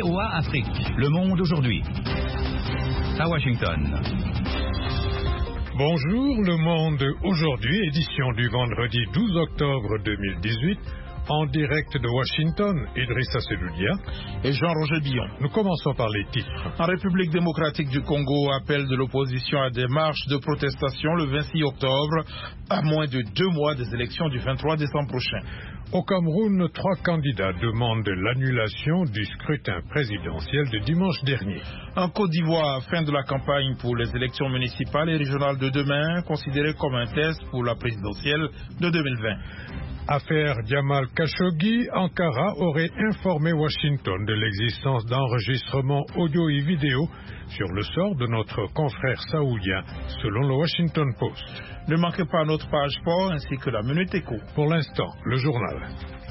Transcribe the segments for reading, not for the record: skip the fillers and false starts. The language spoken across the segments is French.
VOA Afrique, le monde aujourd'hui. À Washington. Bonjour, le monde aujourd'hui, édition du vendredi 12 octobre 2018. En direct de Washington, Idrissa Seloudia et Jean-Roger Billon. Nous commençons par les titres. En République démocratique du Congo, appel de l'opposition à des marches de protestation le 26 octobre, à moins de 2 mois des élections du 23 décembre prochain. Au Cameroun, 3 candidats demandent l'annulation du scrutin présidentiel de dimanche dernier. En Côte d'Ivoire, fin de la campagne pour les élections municipales et régionales de demain, considérée comme un test pour la présidentielle de 2020. Affaire Jamal Khashoggi, Ankara aurait informé Washington de l'existence d'enregistrements audio et vidéo sur le sort de notre confrère saoudien, selon le Washington Post. Ne manquez pas notre page sport ainsi que la Minute Éco. Pour l'instant, le journal.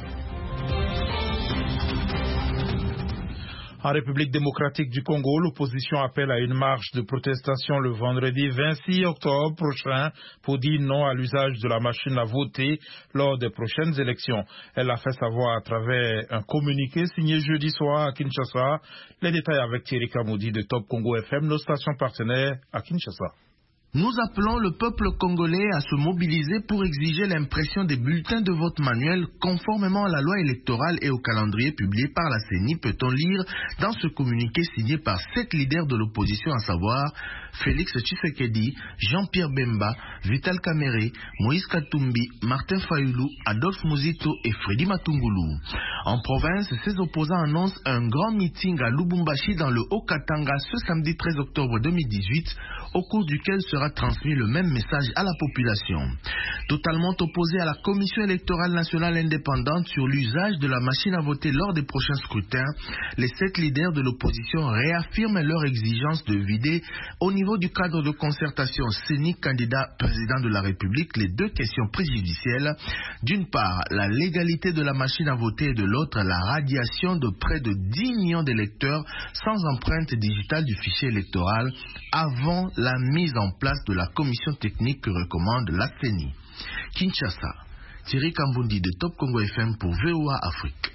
En République démocratique du Congo, l'opposition appelle à une marche de protestation le vendredi 26 octobre prochain pour dire non à l'usage de la machine à voter lors des prochaines élections. Elle l'a fait savoir à travers un communiqué signé jeudi soir à Kinshasa. Les détails avec Thierry Kamoudi de Top Congo FM, nos stations partenaires à Kinshasa. Nous appelons le peuple congolais à se mobiliser pour exiger l'impression des bulletins de vote manuels conformément à la loi électorale et au calendrier publié par la CENI, peut-on lire dans ce communiqué signé par 7 leaders de l'opposition, à savoir Félix Tshisekedi, Jean-Pierre Bemba, Vital Kamerhe, Moïse Katumbi, Martin Fayulu, Adolphe Muzito et Freddy Matungulu. En province, ces opposants annoncent un grand meeting à Lubumbashi dans le Haut-Katanga ce samedi 13 octobre 2018, au cours duquel sera transmis le même message à la population. Totalement opposés à la Commission électorale nationale indépendante sur l'usage de la machine à voter lors des prochains scrutins, les 7 leaders de l'opposition réaffirment leur exigence de vider au niveau du cadre de concertation CENI candidat président de la République les 2 questions préjudicielles. D'une part, la légalité de la machine à voter et de l'autre, la radiation de près de 10 millions d'électeurs sans empreinte digitale du fichier électoral avant la mise en place de la commission technique que recommande la CENI. Kinshasa, Thierry Kambundi de Top Congo FM pour VOA Afrique.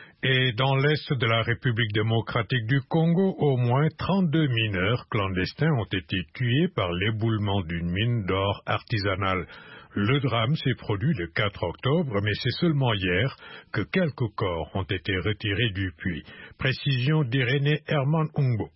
Et dans l'est de la République démocratique du Congo, au moins 32 mineurs clandestins ont été tués par l'éboulement d'une mine d'or artisanale. Le drame s'est produit le 4 octobre, mais c'est seulement hier que quelques corps ont été retirés du puits. Précision d'Irénée Herman Ungbo.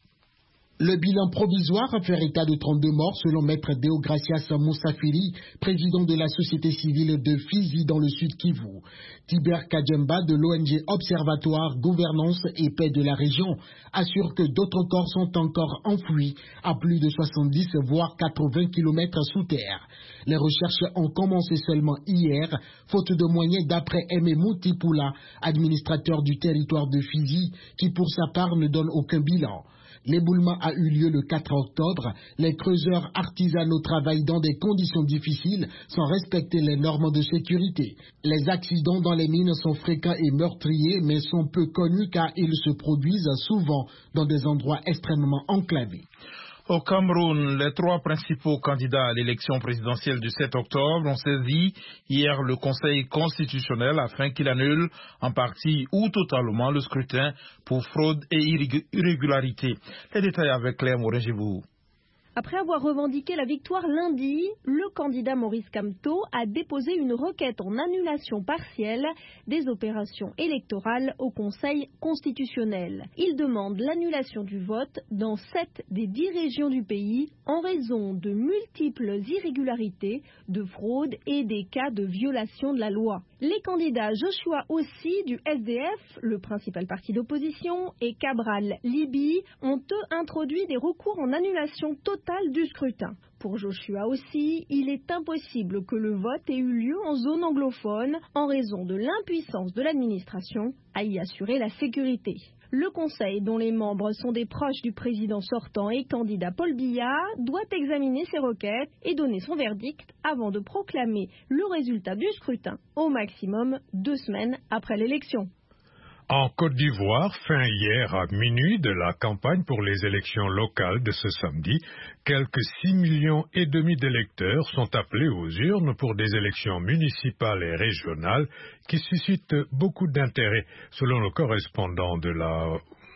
Le bilan provisoire fait état de 32 morts selon maître Deogracias Moussafiri, président de la société civile de Fizi dans le sud Kivu. Tiber Kajemba de l'ONG Observatoire, Gouvernance et Paix de la région assure que d'autres corps sont encore enfouis à plus de 70 voire 80 km sous terre. Les recherches ont commencé seulement hier, faute de moyens d'après Aimé Moutipula, administrateur du territoire de Fizi, qui pour sa part ne donne aucun bilan. L'éboulement a eu lieu le 4 octobre. Les creuseurs artisanaux travaillent dans des conditions difficiles sans respecter les normes de sécurité. Les accidents dans les mines sont fréquents et meurtriers, mais sont peu connus car ils se produisent souvent dans des endroits extrêmement enclavés. Au Cameroun, les 3 principaux candidats à l'élection présidentielle du 7 octobre ont saisi hier le Conseil constitutionnel afin qu'il annule en partie ou totalement le scrutin pour fraude et irrégularité. Les détails avec Claire Morin-Gibou. Après avoir revendiqué la victoire lundi, le candidat Maurice Kamto a déposé une requête en annulation partielle des opérations électorales au Conseil constitutionnel. Il demande l'annulation du vote dans 7 des 10 régions du pays en raison de multiples irrégularités, de fraude et des cas de violation de la loi. Les candidats Joshua Ossi du SDF, le principal parti d'opposition, et Cabral Libi ont eux introduit des recours en annulation totale du scrutin. Pour Joshua Ossi, il est impossible que le vote ait eu lieu en zone anglophone en raison de l'impuissance de l'administration à y assurer la sécurité. Le Conseil, dont les membres sont des proches du président sortant et candidat Paul Biya, doit examiner ces requêtes et donner son verdict avant de proclamer le résultat du scrutin, au maximum 2 semaines après l'élection. En Côte d'Ivoire, fin hier à minuit de la campagne pour les élections locales de ce samedi, quelques 6,5 millions d'électeurs sont appelés aux urnes pour des élections municipales et régionales qui suscitent beaucoup d'intérêt, selon le correspondant de la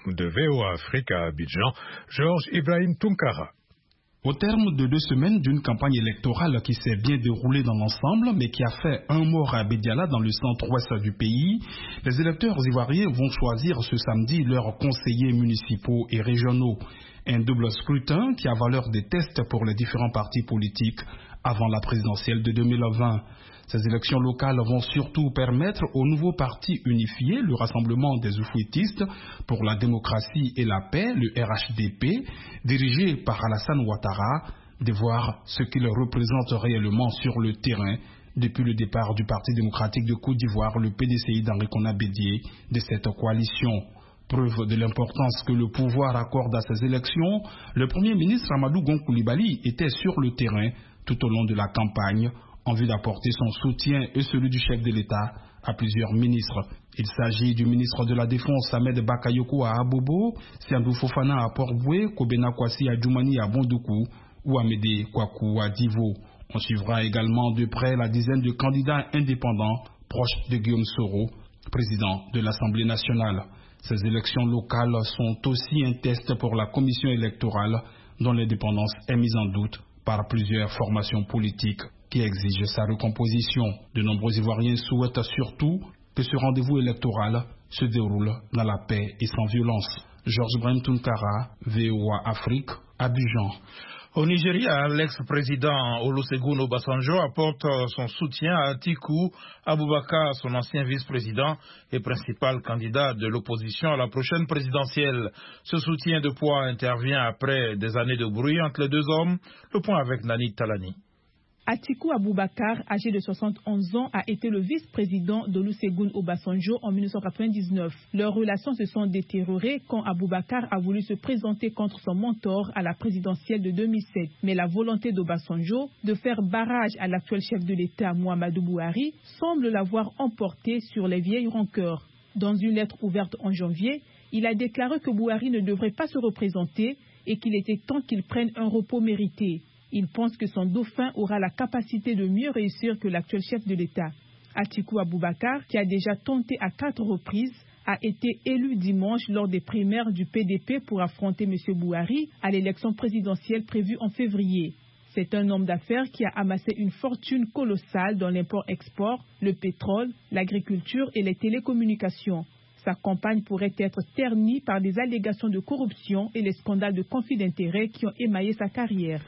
de VOA Afrique à Abidjan, Georges Ibrahim Tunkara. Au terme de 2 semaines d'une campagne électorale qui s'est bien déroulée dans l'ensemble, mais qui a fait un mort à Abidjala dans le centre-ouest du pays, les électeurs ivoiriens vont choisir ce samedi leurs conseillers municipaux et régionaux. Un double scrutin qui a valeur des tests pour les différents partis politiques avant la présidentielle de 2020. Ces élections locales vont surtout permettre au nouveau parti unifié, le Rassemblement des Oufouettistes pour la démocratie et la paix, le RHDP, dirigé par Alassane Ouattara, de voir ce qu'il représente réellement sur le terrain depuis le départ du Parti démocratique de Côte d'Ivoire, le PDCI d'Henri Konan Bédié, de cette coalition. Preuve de l'importance que le pouvoir accorde à ces élections, le Premier ministre Amadou Gon Coulibaly était sur le terrain tout au long de la campagne, en vue d'apporter son soutien et celui du chef de l'État à plusieurs ministres. Il s'agit du ministre de la Défense Ahmed Bakayoko à Abobo, Siandou Fofana à Port-Boué, Kobena Kwasi à Djoumani à Bondoukou ou Amédé Kwaku à Divo. On suivra également de près la dizaine de candidats indépendants proches de Guillaume Soro, président de l'Assemblée nationale. Ces élections locales sont aussi un test pour la commission électorale dont l'indépendance est mise en doute par plusieurs formations politiques qui exige sa recomposition. De nombreux Ivoiriens souhaitent surtout que ce rendez-vous électoral se déroule dans la paix et sans violence. Georges Ibrahim Tunkara, VOA Afrique, Abidjan. Au Nigeria, l'ex-président Olusegun Obasanjo apporte son soutien à Atiku Abubakar, son ancien vice-président et principal candidat de l'opposition à la prochaine présidentielle. Ce soutien de poids intervient après des années de bruit entre les deux hommes. Le point avec Nani Talani. Atiku Abubakar, âgé de 71 ans, a été le vice-président d'Olusegun Obasanjo en 1999. Leurs relations se sont détériorées quand Abubakar a voulu se présenter contre son mentor à la présidentielle de 2007. Mais la volonté d'Obasanjo de faire barrage à l'actuel chef de l'État, Muhammadu Buhari, semble l'avoir emporté sur les vieilles rancœurs. Dans une lettre ouverte en janvier, il a déclaré que Buhari ne devrait pas se représenter et qu'il était temps qu'il prenne un repos mérité. Il pense que son dauphin aura la capacité de mieux réussir que l'actuel chef de l'État. Atiku Abubakar, qui a déjà tenté à 4 reprises, a été élu dimanche lors des primaires du PDP pour affronter M. Buhari à l'élection présidentielle prévue en février. C'est un homme d'affaires qui a amassé une fortune colossale dans l'import-export, le pétrole, l'agriculture et les télécommunications. Sa campagne pourrait être ternie par des allégations de corruption et les scandales de conflits d'intérêts qui ont émaillé sa carrière.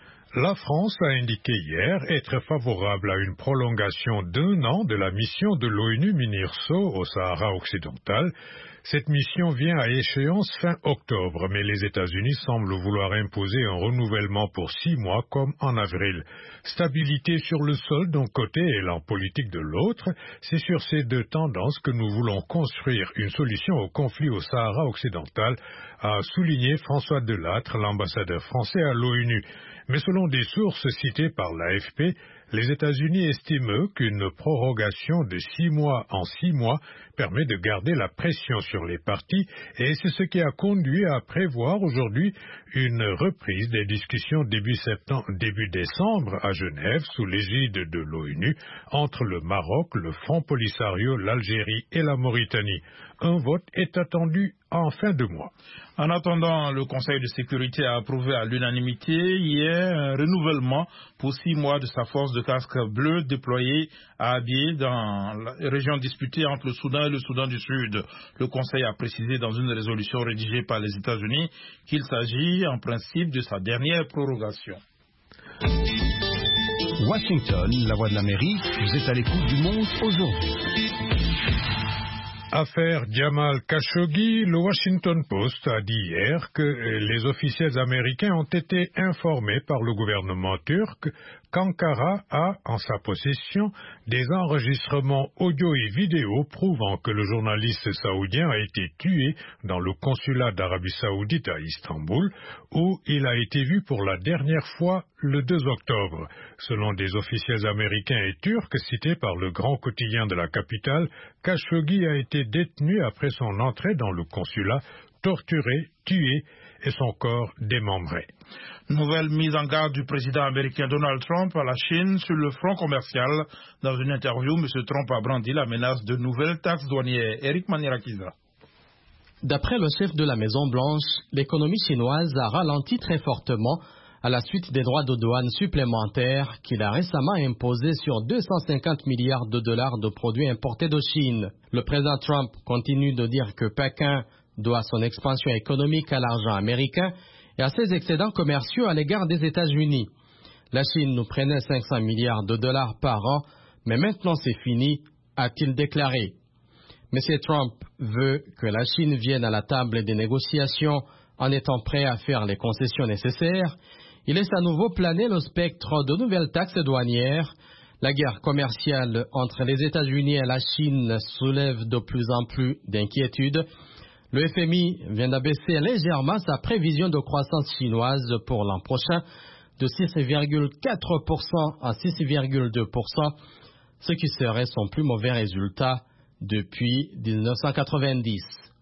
La France a indiqué hier être favorable à une prolongation d'1 an de la mission de l'ONU MINURSO au Sahara occidental. Cette mission vient à échéance fin octobre, mais les États-Unis semblent vouloir imposer un renouvellement pour 6 mois comme en avril. Stabilité sur le sol d'un côté et élan politique de l'autre, c'est sur ces 2 tendances que nous voulons construire une solution au conflit au Sahara occidental, a souligné François Delattre, l'ambassadeur français à l'ONU. Mais selon des sources citées par l'AFP, les États-Unis estiment qu'une prorogation de 6 mois en 6 mois permet de garder la pression sur les partis et c'est ce qui a conduit à prévoir aujourd'hui une reprise des discussions début décembre à Genève sous l'égide de l'ONU entre le Maroc, le Front Polisario, l'Algérie et la Mauritanie. Un vote est attendu en fin de mois. En attendant, le Conseil de sécurité a approuvé à l'unanimité hier un renouvellement pour 6 mois de sa force de casque bleu déployée à Abyei dans la région disputée entre le Soudan et le Soudan du Sud. Le Conseil a précisé dans une résolution rédigée par les États-Unis qu'il s'agit en principe de sa dernière prorogation. Washington, la voix de l'Amérique, vous êtes à l'écoute du monde aujourd'hui. Affaire Jamal Khashoggi, le Washington Post a dit hier que les officiels américains ont été informés par le gouvernement turc qu'Ankara a en sa possession des enregistrements audio et vidéo prouvant que le journaliste saoudien a été tué dans le consulat d'Arabie Saoudite à Istanbul, où il a été vu pour la dernière fois le 2 octobre. Selon des officiels américains et turcs cités par le grand quotidien de la capitale, Khashoggi a été détenu après son entrée dans le consulat, torturé, tué et son corps démembré. Nouvelle mise en garde du président américain Donald Trump à la Chine sur le front commercial. Dans une interview, M. Trump a brandi la menace de nouvelles taxes douanières. Eric Manierakiza. D'après le chef de la Maison-Blanche, l'économie chinoise a ralenti très fortement à la suite des droits de douane supplémentaires qu'il a récemment imposés sur 250 milliards de dollars de produits importés de Chine. Le président Trump continue de dire que Pékin doit son expansion économique à l'argent américain et à ses excédents commerciaux à l'égard des États-Unis. La Chine nous prenait 500 milliards de dollars par an, mais maintenant c'est fini, a-t-il déclaré. M. Trump veut que la Chine vienne à la table des négociations en étant prêt à faire les concessions nécessaires. Il laisse à nouveau planer le spectre de nouvelles taxes douanières. La guerre commerciale entre les États-Unis et la Chine soulève de plus en plus d'inquiétudes. Le FMI vient d'abaisser légèrement sa prévision de croissance chinoise pour l'an prochain de 6,4% à 6,2%, ce qui serait son plus mauvais résultat depuis 1990.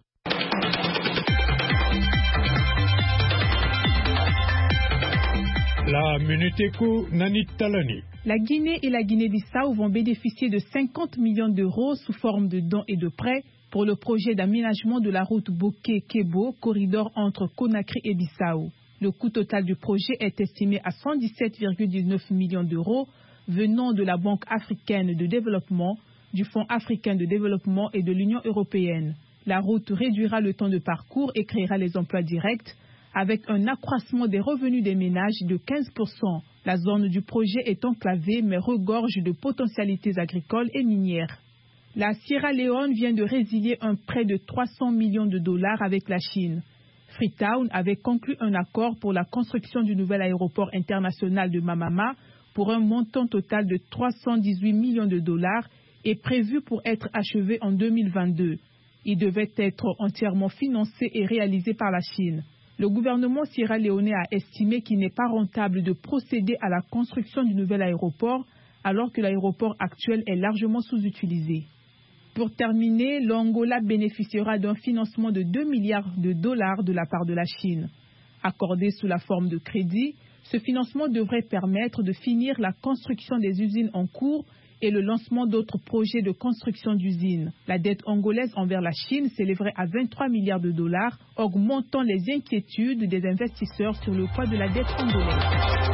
La Minute Éco, Nanit Talani. La Guinée et la Guinée-Bissau vont bénéficier de 50 millions d'euros sous forme de dons et de prêts pour le projet d'aménagement de la route Bokeh-Kebo, corridor entre Conakry et Bissau. Le coût total du projet est estimé à 117,19 millions d'euros venant de la Banque africaine de développement, du Fonds africain de développement et de l'Union européenne. La route réduira le temps de parcours et créera les emplois directs avec un accroissement des revenus des ménages de 15%. La zone du projet est enclavée mais regorge de potentialités agricoles et minières. La Sierra Leone vient de résilier un prêt de 300 millions de dollars avec la Chine. Freetown avait conclu un accord pour la construction du nouvel aéroport international de Mamama pour un montant total de 318 millions de dollars et prévu pour être achevé en 2022. Il devait être entièrement financé et réalisé par la Chine. Le gouvernement sierra-léonais a estimé qu'il n'est pas rentable de procéder à la construction du nouvel aéroport alors que l'aéroport actuel est largement sous-utilisé. Pour terminer, l'Angola bénéficiera d'un financement de 2 milliards de dollars de la part de la Chine. Accordé sous la forme de crédit, ce financement devrait permettre de finir la construction des usines en cours et le lancement d'autres projets de construction d'usines. La dette angolaise envers la Chine s'élèverait à 23 milliards de dollars, augmentant les inquiétudes des investisseurs sur le poids de la dette angolaise.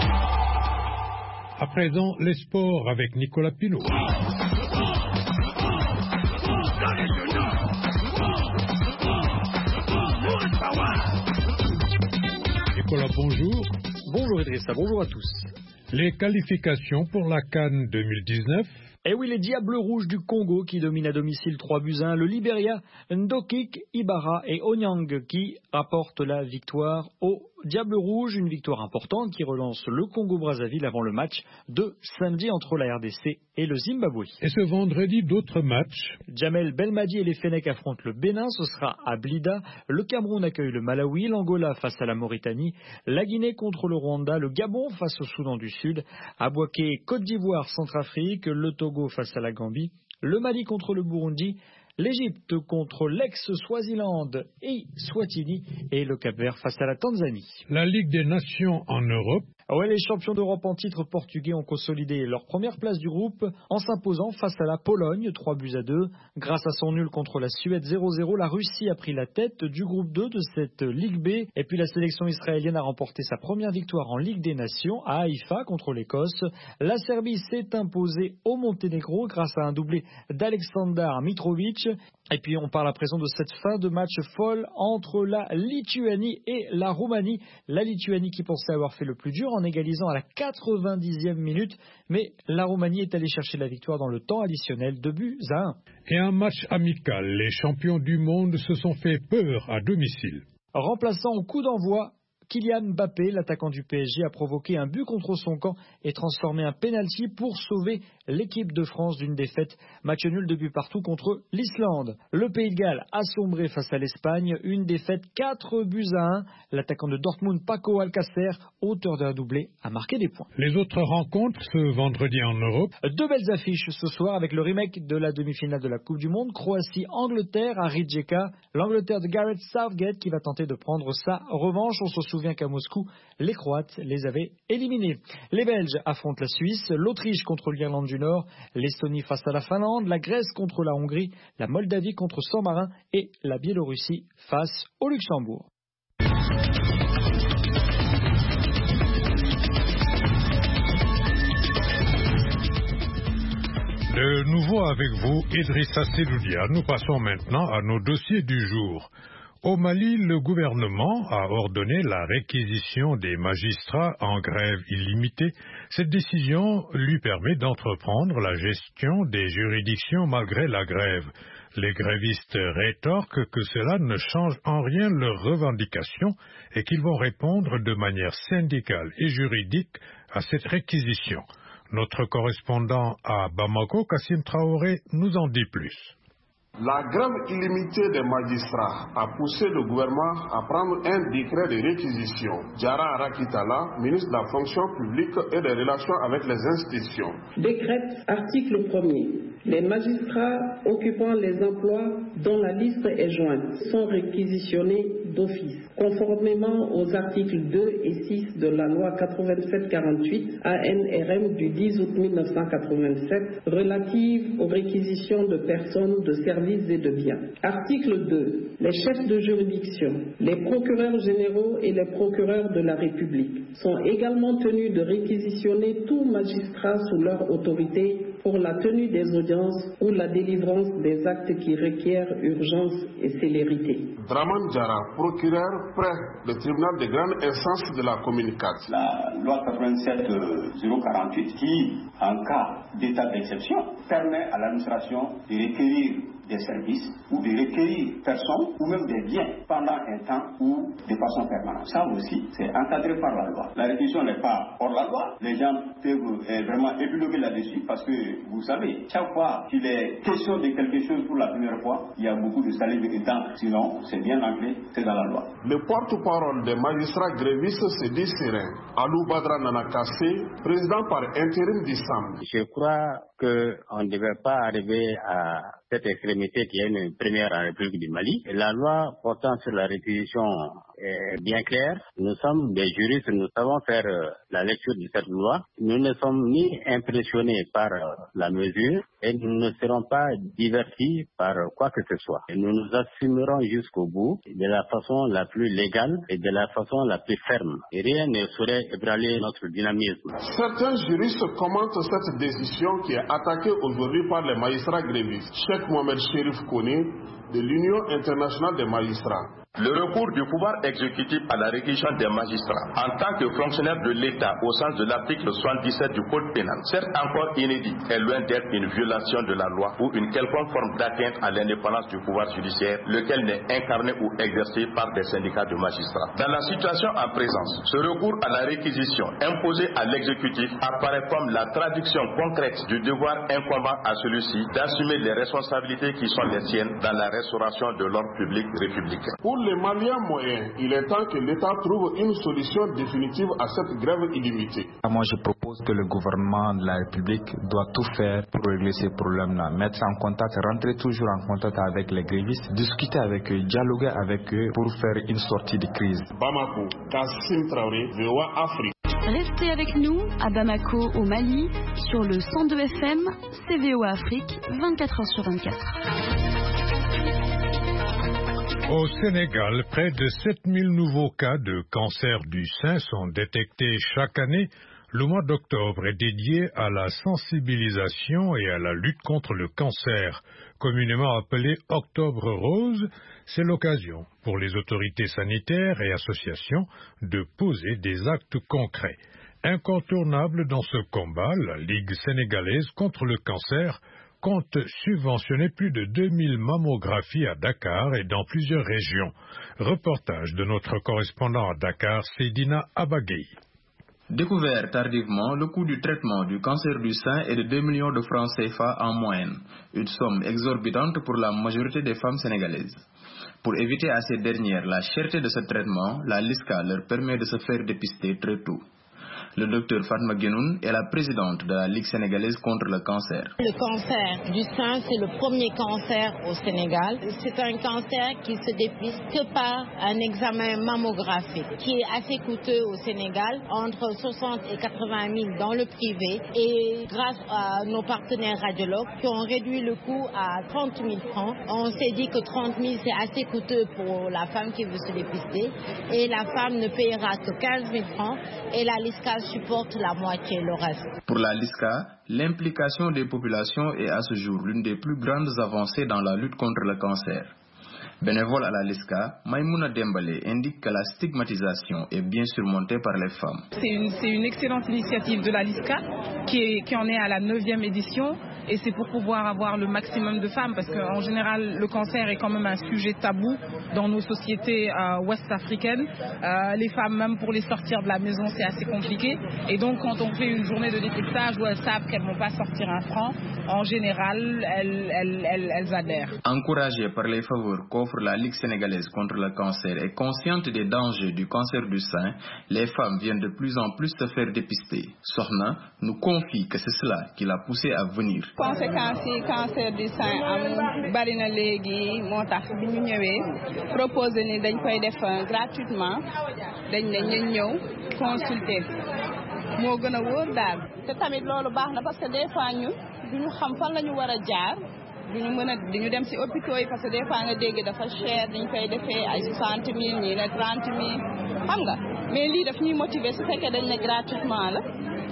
À présent, les sports avec Nicolas Pinault. Nicolas, bonjour. Bonjour Idrissa, bonjour à tous. Les qualifications pour la CAN 2019. Eh oui, les Diables Rouges du Congo qui dominent à domicile 3-1, le Libéria, Ndokik, Ibarra et Onyang qui rapportent la victoire aux Diables Rouges, une victoire importante qui relance le Congo-Brazzaville avant le match de samedi entre la RDC et le Zimbabwe. Et ce vendredi, d'autres matchs. Djamel Belmadi et les Fennecs affrontent le Bénin, ce sera à Blida. Le Cameroun accueille le Malawi, l'Angola face à la Mauritanie, la Guinée contre le Rwanda, le Gabon face au Soudan du Sud, Abouaké, Côte d'Ivoire, Centrafrique, le Togo face à la Gambie, le Mali contre le Burundi, l'Égypte contre l'ex-Swaziland et Swatini et le Cap-Vert face à la Tanzanie. La Ligue des Nations en Europe. Ouais, les champions d'Europe en titre portugais ont consolidé leur première place du groupe en s'imposant face à la Pologne 3-2. Grâce à son nul contre la Suède 0-0, la Russie a pris la tête du groupe 2 de cette Ligue B. Et puis la sélection israélienne a remporté sa première victoire en Ligue des Nations à Haïfa contre l'Écosse. La Serbie s'est imposée au Monténégro grâce à un doublé d'Aleksandar Mitrovic. Et puis on parle à présent de cette fin de match folle entre la Lituanie et la Roumanie. La Lituanie qui pensait avoir fait le plus dur en égalisant à la 90e minute, mais la Roumanie est allée chercher la victoire dans le temps additionnel, 2-1. Et un match amical, les champions du monde se sont fait peur à domicile. Remplaçant au coup d'envoi, Kylian Mbappé, l'attaquant du PSG, a provoqué un but contre son camp et transformé un pénalty pour sauver l'équipe de France d'une défaite. Match nul de but partout contre l'Islande. Le Pays de Galles a sombré face à l'Espagne, une défaite 4-1. L'attaquant de Dortmund, Paco Alcácer, auteur d'un doublé, a marqué des points. Les autres rencontres ce vendredi en Europe. Deux belles affiches ce soir avec le remake de la demi-finale de la Coupe du Monde, Croatie-Angleterre à Rijeka. L'Angleterre de Gareth Southgate qui va tenter de prendre sa revanche. On se souvient qu'à Moscou, les Croates les avaient éliminés. Les Belges affrontent la Suisse, l'Autriche contre l'Irlande du Nord, l'Estonie face à la Finlande, la Grèce contre la Hongrie, la Moldavie contre San-Marin et la Biélorussie face au Luxembourg. De nouveau avec vous, Idrissa Seloudia. Nous passons maintenant à nos dossiers du jour. Au Mali, le gouvernement a ordonné la réquisition des magistrats en grève illimitée. Cette décision lui permet d'entreprendre la gestion des juridictions malgré la grève. Les grévistes rétorquent que cela ne change en rien leurs revendications et qu'ils vont répondre de manière syndicale et juridique à cette réquisition. Notre correspondant à Bamako, Kassim Traoré, nous en dit plus. La grève illimitée des magistrats a poussé le gouvernement à prendre un décret de réquisition. Diarra Arakitala, ministre de la fonction publique et des relations avec les institutions. Décrète, article 1er. Les magistrats occupant les emplois dont la liste est jointe sont réquisitionnés d'office, conformément aux articles 2 et 6 de la loi 87-48 ANRM du 10 août 1987 relative aux réquisitions de personnes, de services et de biens. Article 2. Les chefs de juridiction, les procureurs généraux et les procureurs de la République sont également tenus de réquisitionner tout magistrat sous leur autorité pour la tenue des audiences ou la délivrance des actes qui requièrent urgence et célérité. Draman Diarra, procureur près le tribunal de grande instance de la communication. La loi 87-048 qui, en cas d'état d'exception, permet à l'administration de requérir des services ou de requérir personnes ou même des biens pendant un temps ou de façon permanente. Ça aussi, c'est encadré par la loi. La réquisition n'est pas hors la loi. Les gens peuvent vraiment épiloguer là-dessus parce que, vous savez, chaque fois qu'il est question de quelque chose pour la première fois, il y a beaucoup de salive et d'encre. Sinon, c'est bien ancré, c'est dans la loi. Le porte-parole des magistrats grévistes se dit serein. Alou Badra Nanakassé, président par intérim d'Issam. Je crois qu'on ne devait pas arriver à cette extrémité qui est une première en République du Mali. La loi portant sur la réquisition est bien claire. Nous sommes des juristes, nous savons faire la lecture de cette loi. Nous ne sommes ni impressionnés par la mesure et nous ne serons pas divertis par quoi que ce soit. Et nous nous assumerons jusqu'au bout de la façon la plus légale et de la façon la plus ferme. Et rien ne saurait ébranler notre dynamisme. Certains juristes commentent cette décision qui est attaquée aujourd'hui par les magistrats grévistes. Cheikh Mohamed Chérif Koné de l'Union internationale des magistrats. Le recours du pouvoir exécutif à la réquisition des magistrats en tant que fonctionnaire de l'État au sens de l'article 77 du Code pénal, certes encore inédit, est loin d'être une violation de la loi ou une quelconque forme d'atteinte à l'indépendance du pouvoir judiciaire, lequel n'est incarné ou exercé par des syndicats de magistrats. Dans la situation en présence, ce recours à la réquisition imposé à l'exécutif apparaît comme la traduction concrète du devoir incombant à celui-ci d'assumer les responsabilités qui sont les siennes dans la restauration de l'ordre public républicain. Pour les Maliens moyens, il est temps que l'État trouve une solution définitive à cette grève illimitée. Moi, je propose que le gouvernement de la République doit tout faire pour régler ces problèmes-là. Mettre en contact, rentrer toujours en contact avec les grévistes, discuter avec eux, dialoguer avec eux pour faire une sortie de crise. Bamako, Kassim Traoré, VOA Afrique. Restez avec nous à Bamako, au Mali, sur le 102 FM, VOA Afrique, 24h/24. Au Sénégal, près de 7000 nouveaux cas de cancer du sein sont détectés chaque année. Le mois d'octobre est dédié à la sensibilisation et à la lutte contre le cancer. Communément appelé Octobre Rose, c'est l'occasion pour les autorités sanitaires et associations de poser des actes concrets. Incontournable dans ce combat, la Ligue sénégalaise contre le cancer compte subventionner plus de 2000 mammographies à Dakar et dans plusieurs régions. Reportage de notre correspondant à Dakar, Seydina Abagui. Découvert tardivement, le coût du traitement du cancer du sein est de 2 millions de francs CFA en moyenne, une somme exorbitante pour la majorité des femmes sénégalaises. Pour éviter à ces dernières la cherté de ce traitement, la LISCA leur permet de se faire dépister très tôt. Le docteur Fatma Genoun est la présidente de la Ligue sénégalaise contre le cancer. Le cancer du sein, c'est le premier cancer au Sénégal. C'est un cancer qui se dépiste que par un examen mammographique qui est assez coûteux au Sénégal, entre 60 et 80 000 dans le privé. Et grâce à nos partenaires radiologues qui ont réduit le coût à 30 000 francs, on s'est dit que 30 000 c'est assez coûteux pour la femme qui veut se dépister. Et la femme ne payera que 15 000 francs et la LISCA supporte la moitié, le reste. Pour la LISCA, l'implication des populations est à ce jour l'une des plus grandes avancées dans la lutte contre le cancer. Bénévole à la LISCA, Maïmouna Dembélé indique que la stigmatisation est bien surmontée par les femmes. C'est une excellente initiative de la LISCA qui en est à la 9e édition. Et c'est pour pouvoir avoir le maximum de femmes parce qu'en général, le cancer est quand même un sujet tabou dans nos sociétés ouest-africaines. Les femmes, même pour les sortir de la maison, c'est assez compliqué. Et donc, quand on fait une journée de dépistage où elles savent qu'elles ne vont pas sortir un franc, en général, elles adhèrent. Encouragée par les faveurs qu'offre la Ligue sénégalaise contre le cancer et consciente des dangers du cancer du sein, les femmes viennent de plus en plus se faire dépister. Sokhna nous confie que c'est cela qui l'a poussée à venir. Conséquences yi cancer du sein am bari na léegi moo tax bi ñu ñëwee proposé ni dañ koy def gratuitement dañ ne ñu ñëw consulter moo gën a wóor daal te tamit loolu baax na parce que des fois ñun duñu xam fan la ñu war a jaar duñu dem ci hôpitaux yi parce que des fois nga dégg dafa cher dañ koy defee ay 60 000 ñii ne 30 000 xam nga mais lii daf ñuy motiver su fekkee dañ ne gratuitement la.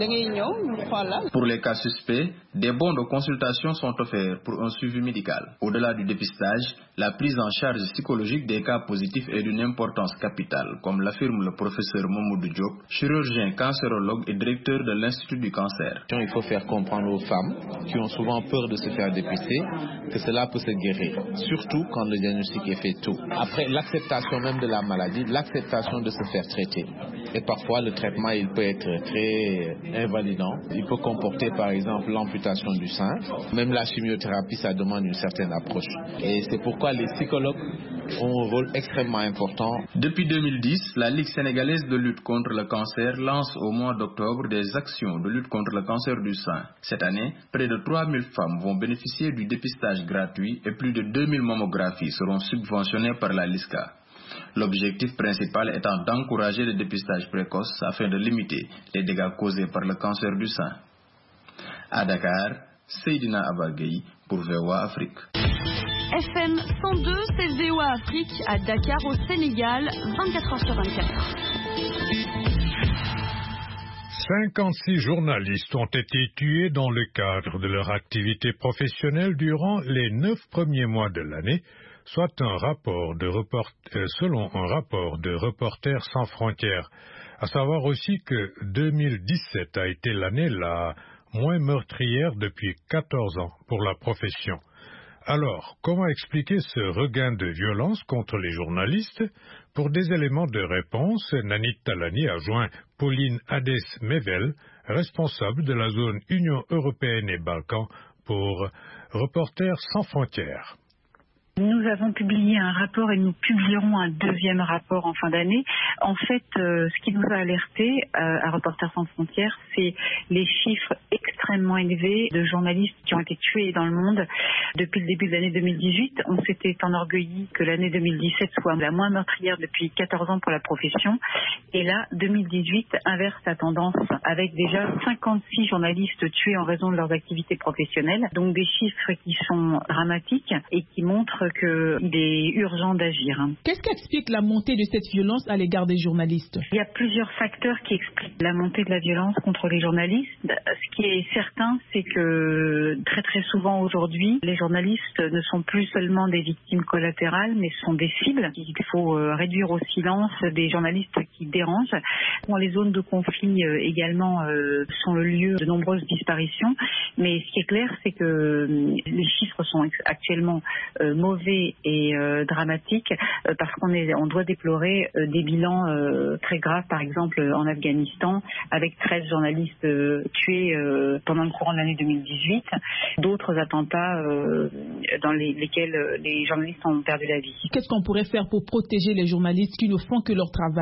Pour les cas suspects, des bons de consultation sont offerts pour un suivi médical. Au-delà du dépistage, la prise en charge psychologique des cas positifs est d'une importance capitale, comme l'affirme le professeur Mamoudou Diop, chirurgien cancérologue et directeur de l'Institut du cancer. Il faut faire comprendre aux femmes qui ont souvent peur de se faire dépister que cela peut se guérir, surtout quand le diagnostic est fait tôt. Après l'acceptation même de la maladie, l'acceptation de se faire traiter. Et parfois le traitement il peut être très invalidant. Il peut comporter par exemple l'amputation du sein. Même la chimiothérapie, ça demande une certaine approche. Et c'est pourquoi les psychologues ont un rôle extrêmement important. Depuis 2010, la Ligue sénégalaise de lutte contre le cancer lance au mois d'octobre des actions de lutte contre le cancer du sein. Cette année, près de 3000 femmes vont bénéficier du dépistage gratuit et plus de 2000 mammographies seront subventionnées par la LISCA. L'objectif principal étant d'encourager le dépistage précoce afin de limiter les dégâts causés par le cancer du sein. À Dakar, Seydina Abagay pour VOA Afrique. FM 102, c'est VOA Afrique à Dakar au Sénégal, 24h/24. 56 journalistes ont été tués dans le cadre de leur activité professionnelle durant les 9 premiers mois de l'année, soit selon un rapport de Reporters sans frontières. À savoir aussi que 2017 a été l'année la moins meurtrière depuis 14 ans pour la profession. Alors, comment expliquer ce regain de violence contre les journalistes? Pour des éléments de réponse, Nanit Talani a joint Pauline Hadès-Mevel, responsable de la zone Union européenne et Balkans pour Reporters sans frontières. Nous avons publié un rapport et nous publierons un deuxième rapport en fin d'année. En fait, ce qui nous a alertés à Reporters sans frontières, c'est les chiffres extrêmement élevés de journalistes qui ont été tués dans le monde depuis le début de l'année 2018. On s'était enorgueilli que l'année 2017 soit la moins meurtrière depuis 14 ans pour la profession. Et là, 2018 inverse la tendance avec déjà 56 journalistes tués en raison de leurs activités professionnelles. Donc des chiffres qui sont dramatiques et qui montrent qu'il est urgent d'agir. Qu'est-ce qui explique la montée de cette violence à l'égard des journalistes? Il y a plusieurs facteurs qui expliquent la montée de la violence contre les journalistes. Ce qui est certain, c'est que très très souvent aujourd'hui, les journalistes ne sont plus seulement des victimes collatérales, mais sont des cibles. Il faut réduire au silence des journalistes qui dérangent. Les zones de conflit également sont le lieu de nombreuses disparitions. Mais ce qui est clair, c'est que les chiffres sont actuellement mauvais et dramatique parce qu'on doit déplorer des bilans très graves, par exemple en Afghanistan, avec 13 journalistes tués pendant le courant de l'année 2018, d'autres attentats dans lesquels les journalistes ont perdu la vie. Qu'est-ce qu'on pourrait faire pour protéger les journalistes qui ne font que leur travail?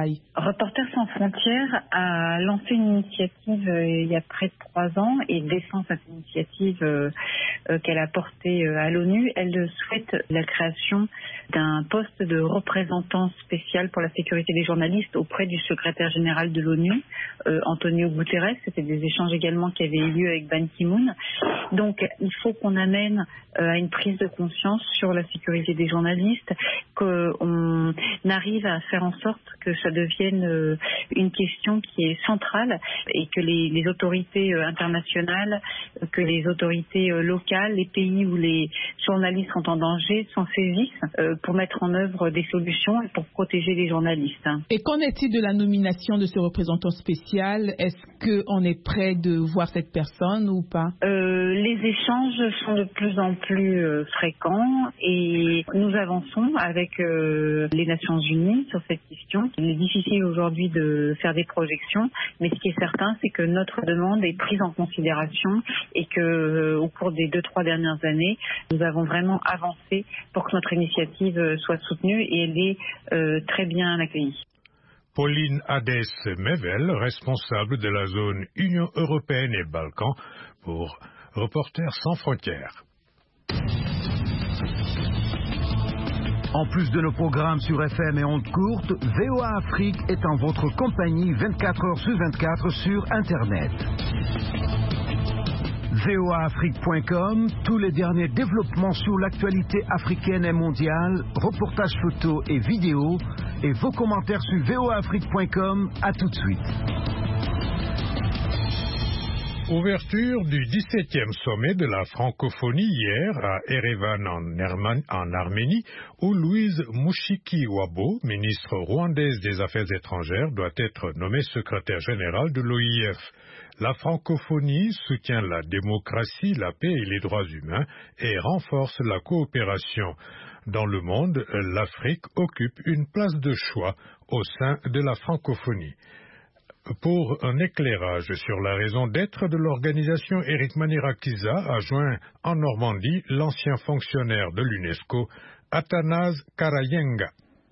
Reporters sans frontières a lancé une initiative il y a près de 3 ans et défend cette initiative qu'elle a portée à l'ONU. Elle souhaite la création d'un poste de représentant spécial pour la sécurité des journalistes auprès du secrétaire général de l'ONU, Antonio Guterres. C'était des échanges également qui avaient eu lieu avec Ban Ki-moon. Donc il faut qu'on amène à une prise de conscience sur la sécurité des journalistes, qu'on arrive à faire en sorte que ça devienne une question qui est centrale et que les autorités internationales, que les autorités locales, les pays où les journalistes sont en danger s'en saisissent pour mettre en œuvre des solutions et pour protéger les journalistes. Et qu'en est-il de la nomination de ce représentant spécial? Est-ce qu'on est prêt de voir cette personne ou pas? Les échanges sont de plus en plus fréquents et nous avançons avec les Nations Unies sur cette question. Il est difficile aujourd'hui de faire des projections, mais ce qui est certain, c'est que notre demande est prise en considération et que au cours des 2-3 dernières années, nous avons vraiment avancé pour que notre initiative soit soutenue et elle est très bien accueillie. Pauline Hadès-Mevel, responsable de la zone Union européenne et Balkans pour Reporters sans frontières. En plus de nos programmes sur FM et ondes courtes, VOA Afrique est en votre compagnie 24 heures sur 24 sur Internet. voaafrique.com, tous les derniers développements sur l'actualité africaine et mondiale, reportages photos et vidéos, et vos commentaires sur voaafrique.com. À tout de suite. Ouverture du 17e sommet de la francophonie hier à Erevan en Arménie, où Louise Mushikiwabo, ministre rwandaise des Affaires étrangères, doit être nommée secrétaire générale de l'OIF. La francophonie soutient la démocratie, la paix et les droits humains et renforce la coopération. Dans le monde, l'Afrique occupe une place de choix au sein de la francophonie. Pour un éclairage sur la raison d'être de l'organisation, Eric Manirakiza a joint en Normandie l'ancien fonctionnaire de l'UNESCO, Athanase Karayenga.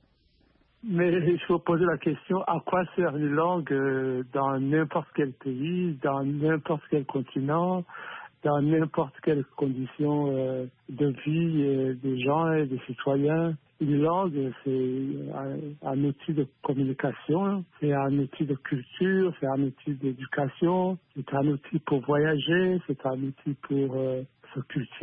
Mais il faut poser la question, à quoi sert une langue dans n'importe quel pays, dans n'importe quel continent, dans n'importe quelle condition de vie des gens et des citoyens. Une langue, c'est un outil de communication, c'est un outil de culture, c'est un outil d'éducation, c'est un outil pour voyager, c'est un outil pour se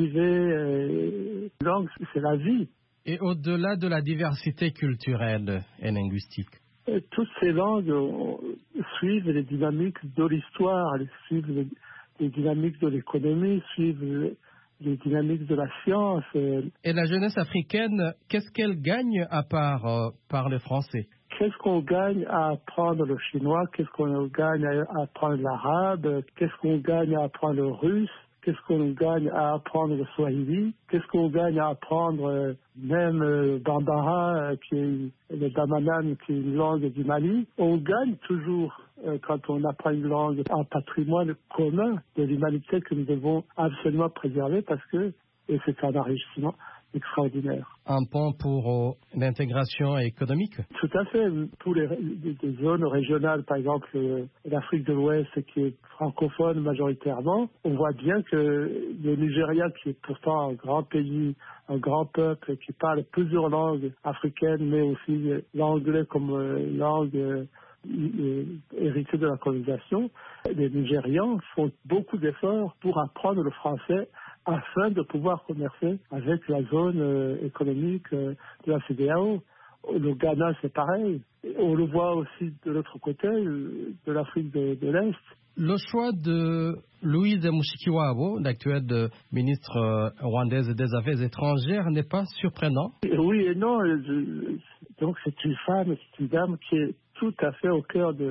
cultiver. Une langue, c'est la vie. Et au-delà de la diversité culturelle et linguistique? Toutes ces langues suivent les dynamiques de l'histoire, suivent les dynamiques de l'économie, suivent les dynamiques de la science. Et la jeunesse africaine, qu'est-ce qu'elle gagne à part parler français? Qu'est-ce qu'on gagne à apprendre le chinois? Qu'est-ce qu'on gagne à apprendre l'arabe? Qu'est-ce qu'on gagne à apprendre le russe? Qu'est-ce qu'on gagne à apprendre le swahili? Qu'est-ce qu'on gagne à apprendre même Bambara, qui est le Damanan, qui est une langue du Mali? On gagne toujours quand on apprend une langue, un patrimoine commun de l'humanité que nous devons absolument préserver parce que c'est un enrichissement extraordinaire. Un pont pour l'intégration économique? Tout à fait. Pour les zones régionales, par exemple l'Afrique de l'Ouest qui est francophone majoritairement, on voit bien que le Nigeria, qui est pourtant un grand pays, un grand peuple qui parle plusieurs langues africaines, mais aussi l'anglais comme langue héritée de la colonisation, les Nigérians font beaucoup d'efforts pour apprendre le français afin de pouvoir commercer avec la zone économique de la CEDEAO. Le Ghana, c'est pareil. On le voit aussi de l'autre côté, de l'Afrique de l'Est. Le choix de Louise Mushikiwabo, l'actuelle ministre rwandaise des Affaires étrangères, n'est pas surprenant? Oui et non. Donc c'est une femme, c'est une dame qui est tout à fait au cœur de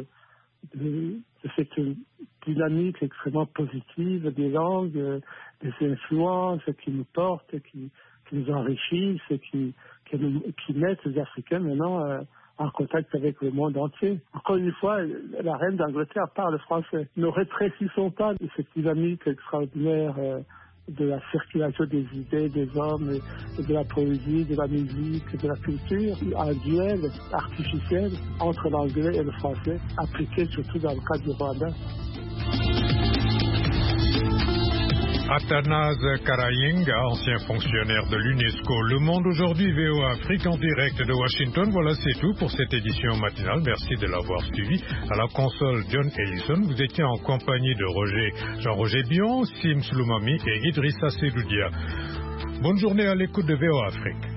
cette dynamique extrêmement positive des langues, des influences qui nous portent, qui nous enrichissent, qui mettent les Africains maintenant en contact avec le monde entier. Encore une fois, la reine d'Angleterre parle français. Ne rétrécissons pas de cette dynamique extraordinaire de la circulation des idées, des hommes, et de la poésie, de la musique, de la culture, un duel artificiel entre l'anglais et le français, appliqué surtout dans le cas du Rwanda. Athanase Karayenga, ancien fonctionnaire de l'UNESCO. Le Monde aujourd'hui, VOA Afrique en direct de Washington. Voilà, c'est tout pour cette édition matinale. Merci de l'avoir suivi. À la console, John Ellison. Vous étiez en compagnie de Jean-Roger Bion, Sims Lumami et Idrissa Seloudia. Bonne journée à l'écoute de VOA Afrique.